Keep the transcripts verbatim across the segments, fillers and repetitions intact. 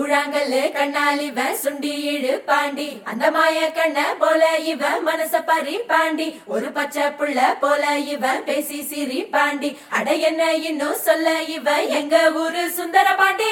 கூழாங்கல்லு கண்ணால் இவன் சுண்டி இழு பாண்டி அந்த மாய கண்ண போல இவன் மனச பறி பாண்டி ஒரு பச்சை புள்ள போல இவன் பேசி சிரி பாண்டி அட என்ன இன்னும் சொல்ல இவன் எங்க ஊரு சுந்தர பாண்டி.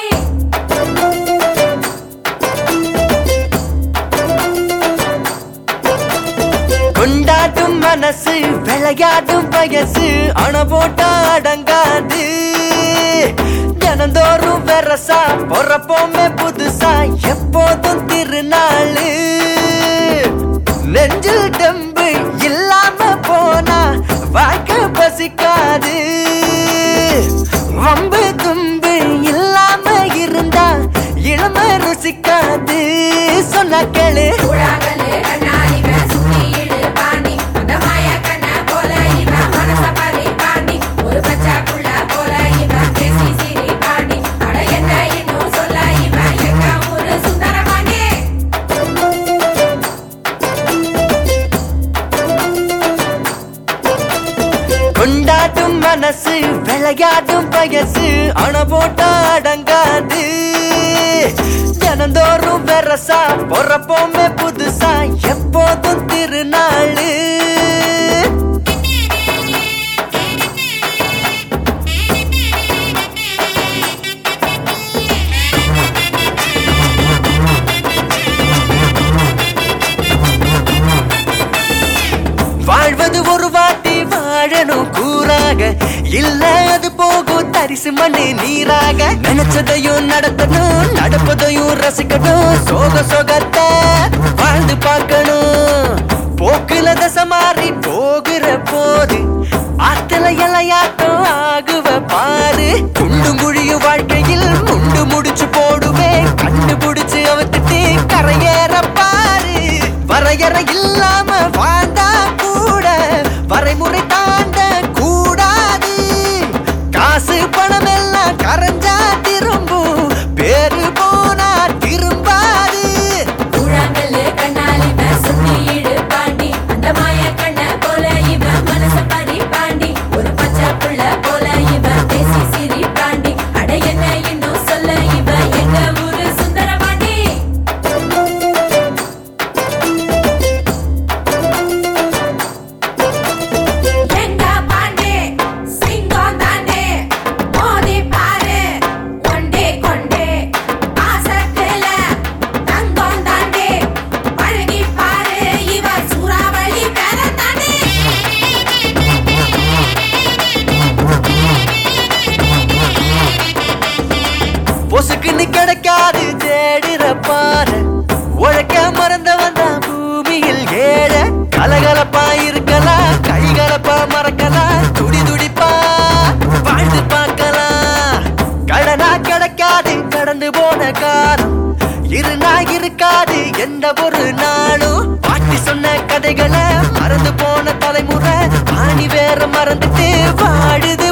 கொண்டாட்டும் மனசு விளையாடும் வயசு அண போட்டா அடங்காது தினந்தோறும் வெரசா பொறப்போமே புதுசா எப்போதும் திருநாளு நெஞ்சில் டெம்பு இல்லாம போனா வாழ்க்கை பசிக்காது வம்பு தும்பு இல்லாம இருந்தா இளமை ருசிக்காது சொன்ன கேளு. கொண்டாட்டும் மனசு விளையாடும் வயசு அண போட்டா அடங்காது தினந்தோறும் வெரசா பொறப்போமே புதுசா எப்போதும் திருநாளு. வாழ்வது ஒரு வாட்டி வாழணும் கூறாக இல்ல அது போகும் தரிசு மண்ணு நீராக நினைச்சதையும் நடத்தணும் நடப்பதையும் ரசிக்கணும் சோக சோகத்தை வாழ்ந்து பார்க்கணும் போக்குல தசை மாறி போகிற போது ஆத்துல இலையாட்டம் ஆகுவ பாரு குண்டும் குழியும் வாழ்க்கையில் முண்டு முடிச்சு போடுவேன் கண்டுபிடிச்சு அவத்துட்டு கரையேற பாரு வரையறை இல்லாம வாழ்ந்தா கூட வரைமுறை தாண்ட கூடாது காசு பணம் எல்லாம் கரைஞ்சா திரும்பும் பேரு போனா திரும்பாது. கூழாங்கல்லு கண்ணால் இவன் சுண்டி இழு பாண்டி அந்த மாய கண்ண போல இவன் மனச பறி பாண்டி ஒரு பச்சை புள்ள போல இவன் பேசி சிரி பாண்டி அட என்ன இன்னும் சொல்ல இவன் எங்க ஊரு சுந்தர பாண்டி. பொசுக்குன்னு கிடைக்காது தேடுற பாரு உழைக்க மறந்த வந்தா பூமியில் ஏழ கலகலப்பா இருக்கலாம் கைகலப்பா மறக்கலாம் துடி துடிப்பா வாழ்ந்து பார்க்கலாம் கடனா கிடைக்காது கடந்து போன காலம் இருநா இருக்காது எந்த ஒரு நாளும் பாட்டி சொன்ன கதைகளை மறந்து போன தலைமுறை ஆணி வேற மறந்துட்டு வாழுது.